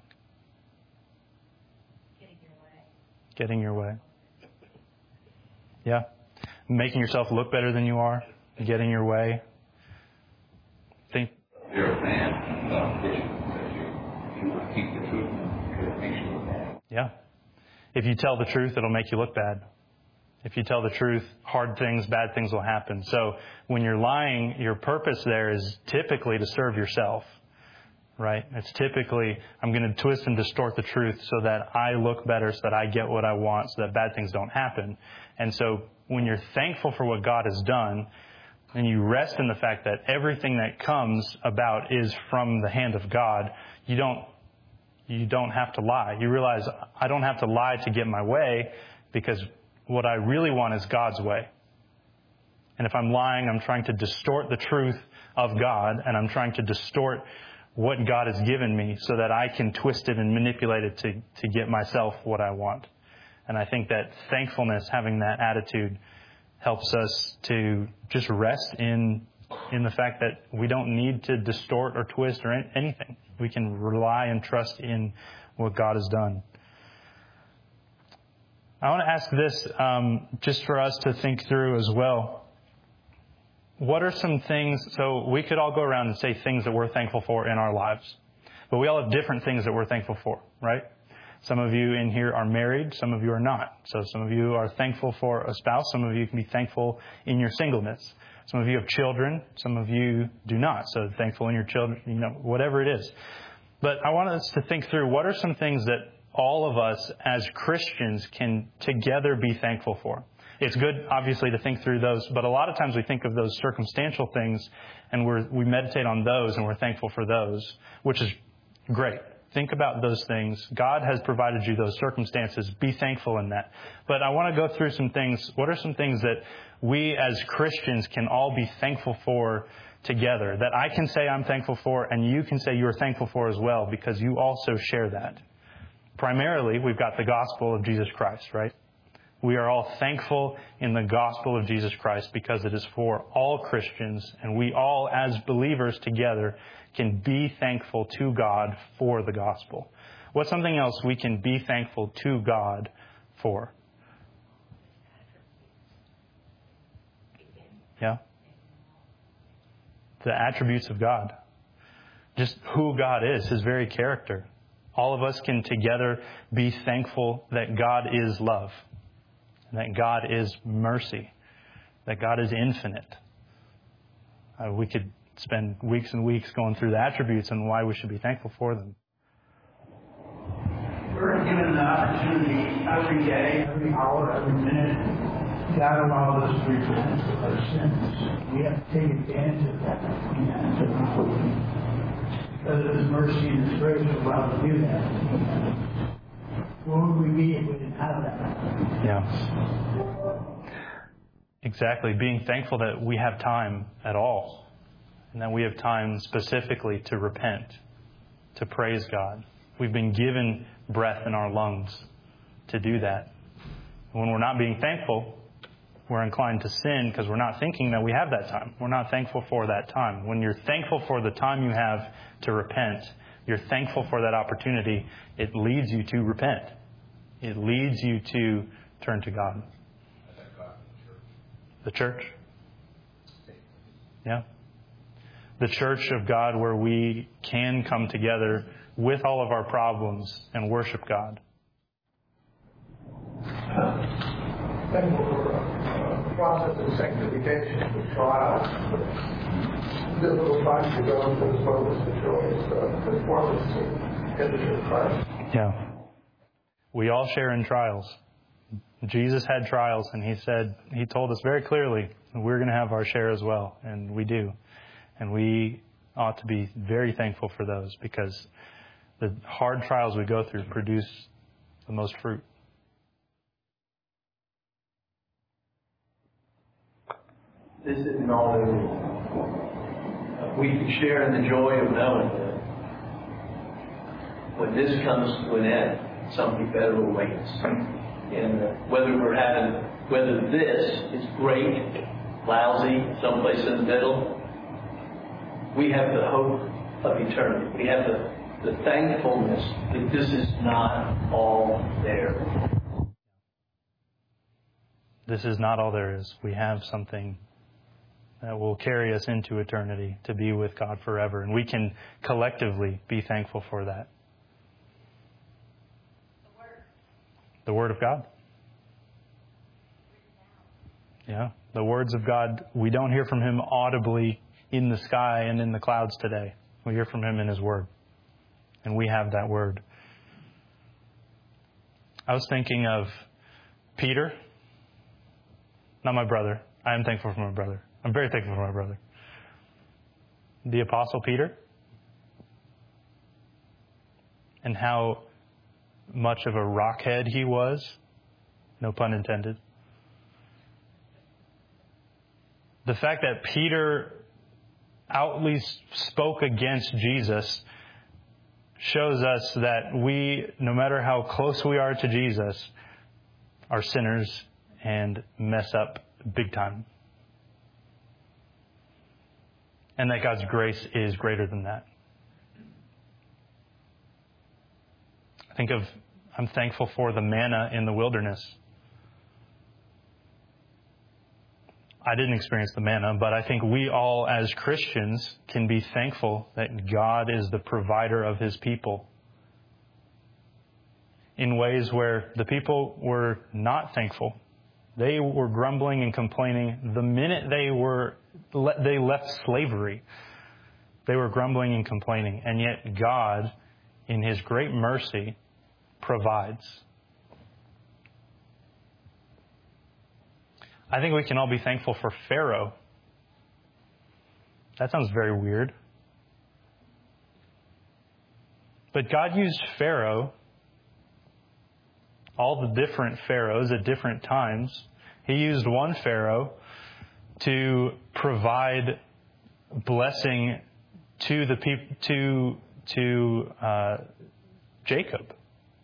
Getting your way. Getting your way. Yeah. Making yourself look better than you are. Getting your way. Think. You're a man, uh, that you, you want to keep the truth, it makes you look bad. Yeah. If you tell the truth, it'll make you look bad. If you tell the truth, hard things, bad things will happen. So when you're lying, your purpose there is typically to serve yourself, right? It's typically, I'm going to twist and distort the truth so that I look better, so that I get what I want, so that bad things don't happen. And so when you're thankful for what God has done, and you rest in the fact that everything that comes about is from the hand of God, you don't, you don't have to lie. You realize I don't have to lie to get my way, because what I really want is God's way. And if I'm lying, I'm trying to distort the truth of God, and I'm trying to distort what God has given me so that I can twist it and manipulate it to, to get myself what I want. And I think that thankfulness, having that attitude, helps us to just rest in in the fact that we don't need to distort or twist or anything. We can rely and trust in what God has done. I want to ask this um, just for us to think through as well. What are some things, so we could all go around and say things that we're thankful for in our lives, but we all have different things that we're thankful for, right? Some of you in here are married, some of you are not. So some of you are thankful for a spouse, some of you can be thankful in your singleness. Some of you have children, some of you do not. So thankful in your children, you know, whatever it is. But I want us to think through what are some things that all of us as Christians can together be thankful for. It's good, obviously, to think through those, but a lot of times we think of those circumstantial things and we're, we meditate on those and we're thankful for those, which is great. Think about those things. God has provided you those circumstances. Be thankful in that. But I want to go through some things. What are some things that we as Christians can all be thankful for together? That I can say I'm thankful for and you can say you're thankful for as well because you also share that. Primarily, we've got the gospel of Jesus Christ, right? We are all thankful in the gospel of Jesus Christ because it is for all Christians, and we all, as believers together, can be thankful to God for the gospel. What's something else we can be thankful to God for? Yeah? The attributes of God. Just who God is, His very character. All of us can together be thankful that God is love. That God is mercy, that God is infinite. Uh, we could spend weeks and weeks going through the attributes and why we should be thankful for them. We're given the opportunity every day, every hour, every minute. God allows us to repent of our sins. We have to take advantage of that because of His mercy and His grace we're allowed to do that. Where would we be if we didn't have that? Yeah. Exactly. Being thankful that we have time at all. And that we have time specifically to repent, to praise God. We've been given breath in our lungs to do that. And when we're not being thankful, we're inclined to sin because we're not thinking that we have that time. We're not thankful for that time. When you're thankful for the time you have to repent, you're thankful for that opportunity, it leads you to repent. It leads you to turn to God. The church. Yeah. The church of God where we can come together with all of our problems and worship God. Thankful for the process of sanctification, the trials, the difficult times to go through, as well as the joys, the performance in the Christ. Yeah. We all share in trials. Jesus had trials, and He said, He told us very clearly, we're going to have our share as well, and we do. And we ought to be very thankful for those because the hard trials we go through produce the most fruit. This isn't all there is. We can share in the joy of knowing that when this comes to an end, something better awaits. And uh, whether we're having, whether this is great, lousy, someplace in the middle, we have the hope of eternity. We have the, the thankfulness that this is not all there. This is not all there is. We have something that will carry us into eternity to be with God forever. And we can collectively be thankful for that. The Word. The Word of God. Yeah. The words of God, we don't hear from Him audibly in the sky and in the clouds today. We hear from Him in His Word. And we have that Word. I was thinking of Peter. Not my brother. I am thankful for my brother. I'm very thankful for my brother. The Apostle Peter. And how much of a rockhead he was. No pun intended. The fact that Peter outly spoke against Jesus shows us that we, no matter how close we are to Jesus, are sinners and mess up big time. And that God's grace is greater than that. I think of, I'm thankful for the manna in the wilderness. I didn't experience the manna, but I think we all as Christians can be thankful that God is the provider of His people in ways where the people were not thankful. They were grumbling and complaining the minute they were they left slavery. They were grumbling and complaining, and yet God in His great mercy, provides. I think we can all be thankful for Pharaoh. That sounds very weird. But God used Pharaoh, all the different pharaohs at different times. He used one Pharaoh to provide blessing to the peop- to to uh, Jacob.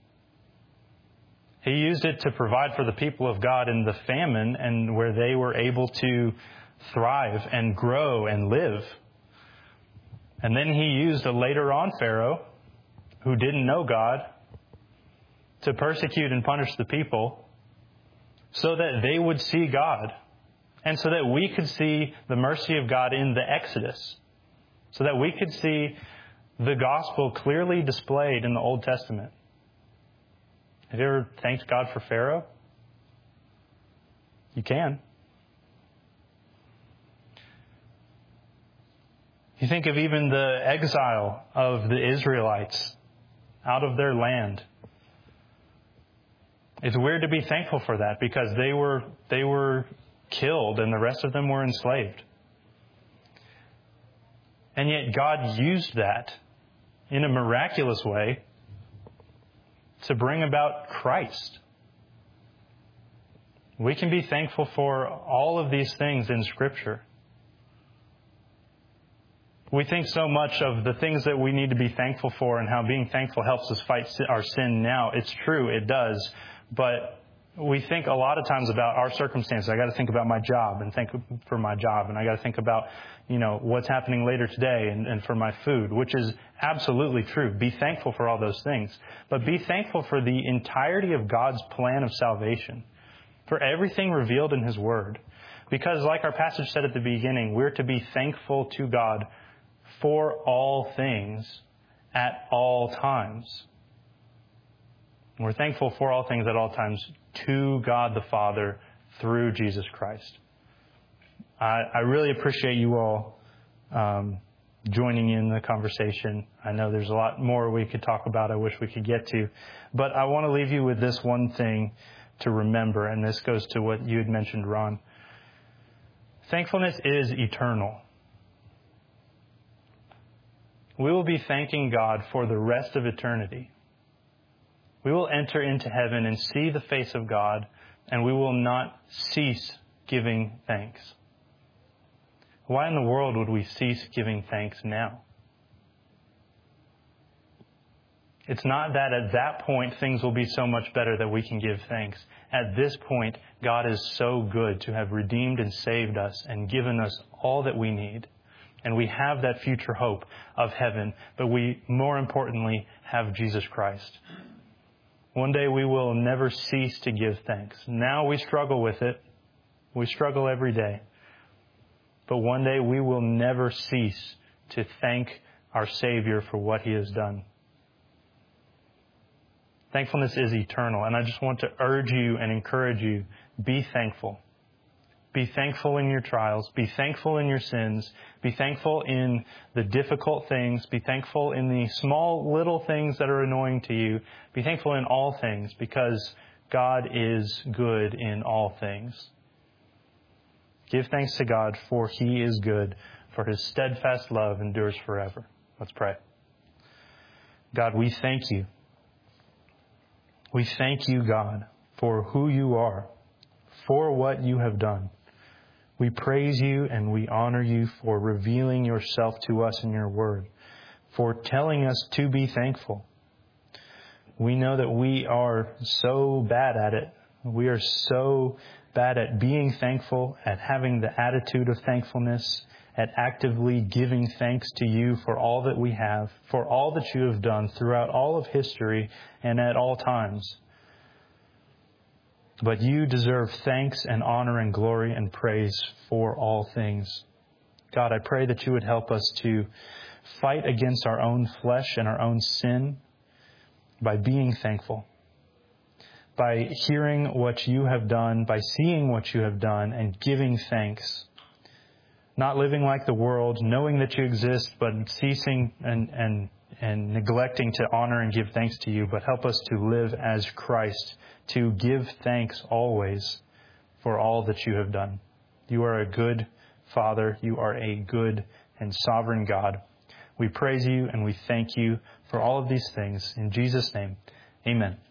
He used it to provide for the people of God in the famine and where they were able to thrive and grow and live. And then He used a later on Pharaoh who didn't know God to persecute and punish the people so that they would see God and so that we could see the mercy of God in the Exodus, so that we could see the gospel clearly displayed in the Old Testament. Have you ever thanked God for Pharaoh? You can. You think of even the exile of the Israelites out of their land. It's weird to be thankful for that because they were they were killed and the rest of them were enslaved. And yet God used that in a miraculous way to bring about Christ. We can be thankful for all of these things in Scripture. We think so much of the things that we need to be thankful for and how being thankful helps us fight our sin now. It's true, it does. But we think a lot of times about our circumstances. I got to think about my job and think for my job. And I got to think about, you know, what's happening later today and, and for my food, which is absolutely true. Be thankful for all those things. But be thankful for the entirety of God's plan of salvation, for everything revealed in His Word. Because like our passage said at the beginning, we're to be thankful to God for all things at all times. We're thankful for all things at all times to God the Father through Jesus Christ. I, I really appreciate you all um, joining in the conversation. I know there's a lot more we could talk about I wish we could get to. But I want to leave you with this one thing to remember, and this goes to what you had mentioned, Ron. Thankfulness is eternal. We will be thanking God for the rest of eternity. We will enter into heaven and see the face of God, and we will not cease giving thanks. Why in the world would we cease giving thanks now? It's not that at that point things will be so much better that we can give thanks. At this point, God is so good to have redeemed and saved us and given us all that we need. And we have that future hope of heaven, but we, more importantly, have Jesus Christ. One day we will never cease to give thanks. Now we struggle with it. We struggle every day. But one day we will never cease to thank our Savior for what He has done. Thankfulness is eternal, and I just want to urge you and encourage you, be thankful. Be thankful in your trials. Be thankful in your sins. Be thankful in the difficult things. Be thankful in the small little things that are annoying to you. Be thankful in all things because God is good in all things. Give thanks to God, for He is good, for His steadfast love endures forever. Let's pray. God, we thank You. We thank You, God, for who You are, for what You have done. We praise You and we honor You for revealing Yourself to us in Your Word, for telling us to be thankful. We know that we are so bad at it. We are so bad at being thankful, at having the attitude of thankfulness, at actively giving thanks to You for all that we have, for all that You have done throughout all of history and at all times. But You deserve thanks and honor and glory and praise for all things. God, I pray that You would help us to fight against our own flesh and our own sin by being thankful, by hearing what You have done, by seeing what You have done and giving thanks. Not living like the world, knowing that You exist, but ceasing and, and and neglecting to honor and give thanks to you, but help us to live as Christ, to give thanks always for all that you have done. You are a good Father. You are a good and sovereign God. We praise you and we thank you for all of these things. In Jesus' name, amen.